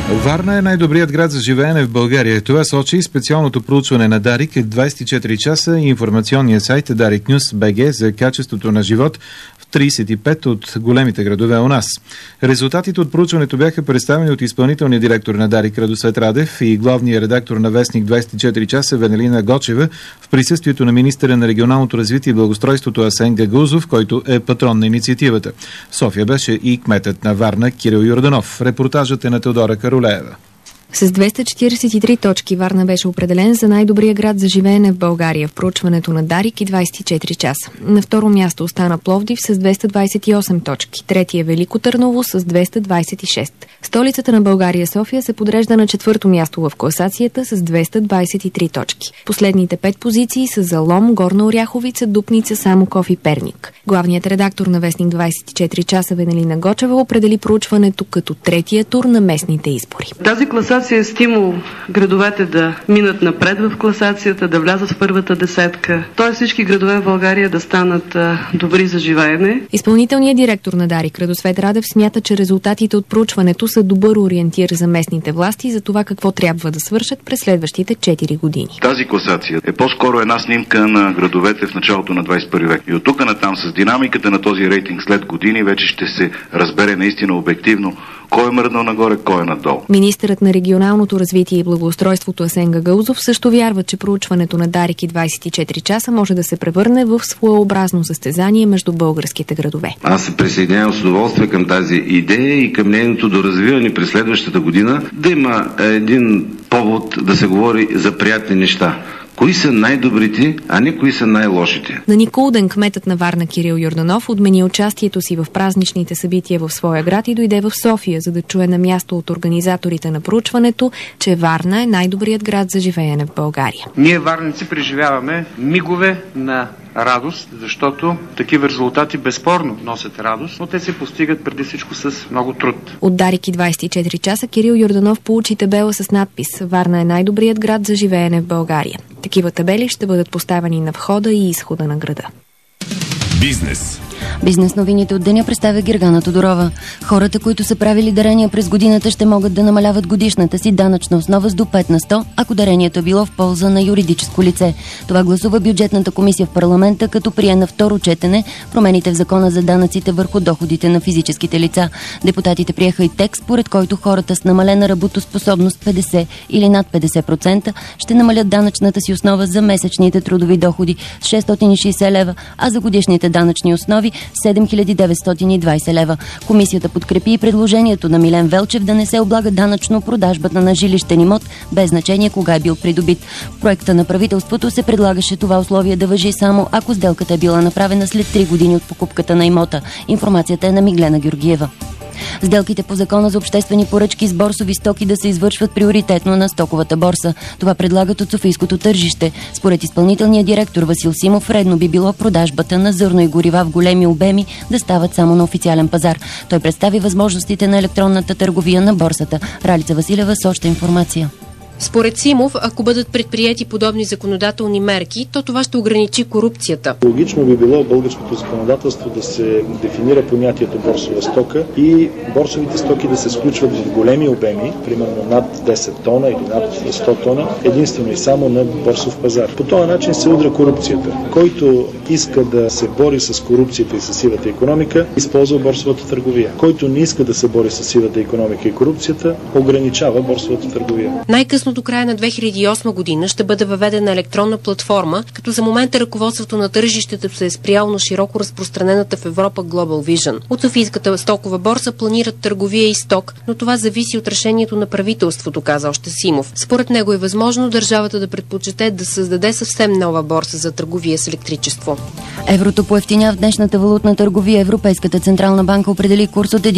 Варна е най-добрият град за живеене в България. Това сочи специалното проучване на Дарик 24 часа и информационния сайт Дарик News BG за качеството на живот в 35 от големите градове у нас. Резултатите от проучването бяха представени от изпълнителния директор на Дарик Радосвет Радев и главния редактор на вестник 24 часа Венелина Гочева в присъствието на министъра на регионалното развитие и благоустройството Асен Гагаузов, който е патрон на инициативата. В София беше и кметът на Варна Кирил Йорданов. Репортажът е на Теодора Каролеева. С 243 точки Варна беше определен за най-добрия град за живеене в България в проучването на Дарик и 24 часа. На второ място остана Пловдив с 228 точки. Третия Велико Търново с 226. Столицата на България София се подрежда на четвърто място в класацията с 223 точки. Последните 5 позиции са за Лом, Горна Оряховица, Дупница, Самоков и Перник. Главният редактор на вестник 24 часа Венелина Гочева определи проучването като третия тур на местните избори. Тази класация е стимул градовете да минат напред в класацията, да влязат в първата десетка. Тоест всички градове в България да станат добри за живеене. Изпълнителният директор на Дарик Радосвет Радев смята, че резултатите от проучването са добър ориентир за местните власти за това какво трябва да свършат през следващите 4 години. Тази класация е по-скоро една снимка на градовете в началото на 21 век. И от тук натам с динамиката на този рейтинг след години вече ще се разбере наистина обективно кой е мръднал нагоре, кой е надолу. Министърът на регионалното развитие и благоустройството Асен Гагаузов също вярва, че проучването на Дарик и 24 часа може да се превърне в своеобразно състезание между българските градове. Аз се присъединявам с удоволствие към тази идея и към нейното доразвиване през следващата година, да има един повод да се говори за приятни неща. Кои са най-добрите, а не кои са най-лошите? На Никулден кметът на Варна Кирил Йорданов отмени участието си в празничните събития в своя град и дойде в София, за да чуе на място от организаторите на проучването, че Варна е най-добрият град за живеене в България. Ние, варници, преживяваме мигове на радост, защото такива резултати безспорно носят радост, но те се постигат преди всичко с много труд. От Дарик и 24 часа Кирил Йорданов получи табела с надпис «Варна е най-добрият град за живеене в България». Такива табели ще бъдат поставени на входа и изхода на града. Бизнес новините от деня представя Гергана Тодорова. Хората, които са правили дарения през годината, ще могат да намаляват годишната си данъчна основа с до 5 на 100, ако дарението е било в полза на юридическо лице. Това гласува бюджетната комисия в парламента, като прие на второ четене промените в закона за данъците върху доходите на физическите лица. Депутатите приеха и текст, според който хората с намалена работоспособност 50 или над 50% ще намалят данъчната си основа за месечните трудови доходи с 660 лева, а за годишните данъчни основи 7920 лева. Комисията подкрепи и предложението на Милен Велчев да не се облага данъчно продажбата на жилищен имот, без значение кога е бил придобит. В проекта на правителството се предлагаше това условие да важи само ако сделката е била направена след 3 години от покупката на имота. Информацията е на Миглена Георгиева. Сделките по закона за обществени поръчки с борсови стоки да се извършват приоритетно на стоковата борса. Това предлагат от Софийското тържище. Според изпълнителния директор Васил Симов, редно би било продажбата на зърно и горива в големи обеми да стават само на официален пазар. Той представи възможностите на електронната търговия на борсата. Ралица Василева с още информация. Според Симов, ако бъдат предприети подобни законодателни мерки, то това ще ограничи корупцията. Логично би било българското законодателство да се дефинира понятието борсова стока и борсовите стоки да се сключват в големи обеми, примерно над 10 тона или над 100 тона, единствено и само на борсов пазар. По този начин се удря корупцията. Който иска да се бори с корупцията и с сивата икономика, използва борсовата търговия. Който не иска да се бори с сивата икономика и корупцията, ограничава борсовата търговия. Най-късно до края на 2008 година ще бъде въведена електронна платформа, като за момента ръководството на тържището се е спряло на широко разпространената в Европа Global Vision. От Софийската стокова борса планират търговия и сток, но това зависи от решението на правителството, каза още Симов. Според него е възможно държавата да предпочете да създаде съвсем нова борса за търговия с електричество. Еврото поевтиня в днешната валутна търговия. Европейската централна банка определи курс от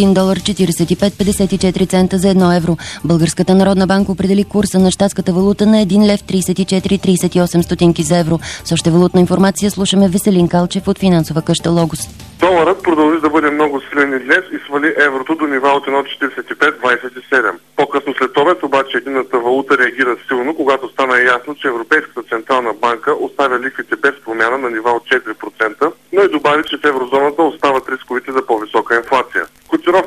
$1,4554 цента за 1 евро. Българската народна банка определи курса на щатската валута на 1 лев 34,38 стотинки за евро. С още валутна информация слушаме Веселин Калчев от финансова къща Логос. Доларът продължи да бъде много силен и днес и свали еврото до нива от 1,4527. По-късно след обед обаче единната валута реагира силно, когато стана ясно, че Европейската централна банка оставя лихвите без промяна на нива от 4%, но и добави, че в еврозоната остават рисковите за по-висока инфлация. Котировките в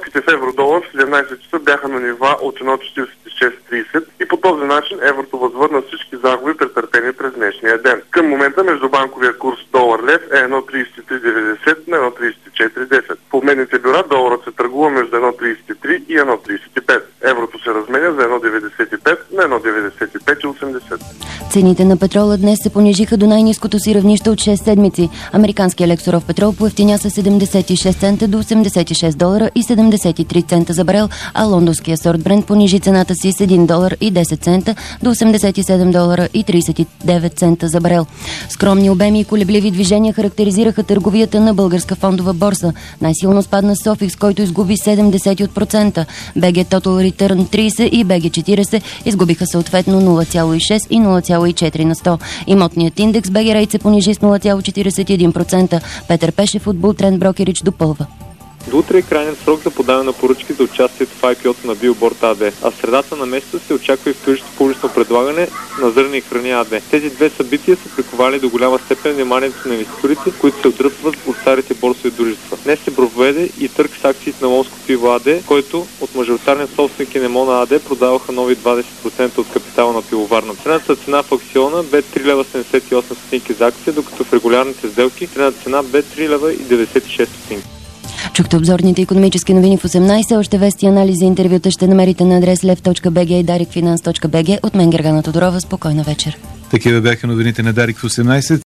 евро-долар в 17 часа бяха на нива от 1,4630 и по този начин еврото възвърна всички загуби, претърпени през днешния ден. Към момента междубанковия курс долар-лев е 1,3390 на 1,3410. В обменните бюра доларът се търгува между 1,33 и 1,35. Еврото се разменя за 1,95 на 1,9580. Цените на петрола днес се понижиха до най-ниското си равнище от 6 седмици. Американският лексуров петрол поевтиня с 76 цента до $86 и 73 цента за барел, а лондонския сорт Брент понижи цената си с $1 и 10 цента до $87 и 39 цента за барел. Скромни обеми и колебливи движения характеризираха търговията на българска фондова борса. Най-силно спадна Софикс, който изгуби 0,7%. BG Total Return 30 и BG 40 изгубиха съответно 0,6 и 0,4 на 100. Имотният индекс BG Rate се понижи с 0,41%. Петър Пешев от Bull Trend Brokerage допълва. До утре е крайният срок за подаване на поръчки за участието в IPO-то на Билборд АД, а в средата на месеца се очаква и вторично публично предлагане на зърни и храни АД. Тези две събития са приковали до голяма степен вниманието на инвеститорите, които се отдръпват от старите борсови дружества. Днес се проведе и търг с акциите на Ломско пиво АД, който от мажоритарния собственик Немона АД продаваха нови 20% от капитала на пивоварна. Средната цена в акциона бе 3,78 лева за акция, докато в регулярните сделки средната цена бе 3,96 лева. Чухте обзорните икономически новини в 18. Още вести, анализи и интервюта ще намерите на адрес lev.bg и darikfinance.bg. От мен Гергана Тодорова. Спокойна вечер. Такива бяха новините на Дарик в 18.